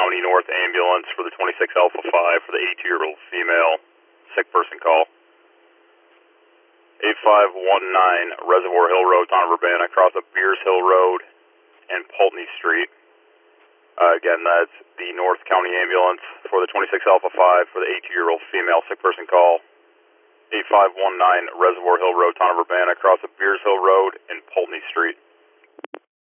County North ambulance for the 26 Alpha 5 for the 82-year-old female sick person call. 8519 Reservoir Hill Road, town of Urbana, across of Beers Hill Road and Pulteney Street. Again, that's the North County ambulance for the 26 Alpha 5 for the 82-year-old female sick person call. 8519 Reservoir Hill Road, town of Urbana, across of Beers Hill Road and Pulteney Street.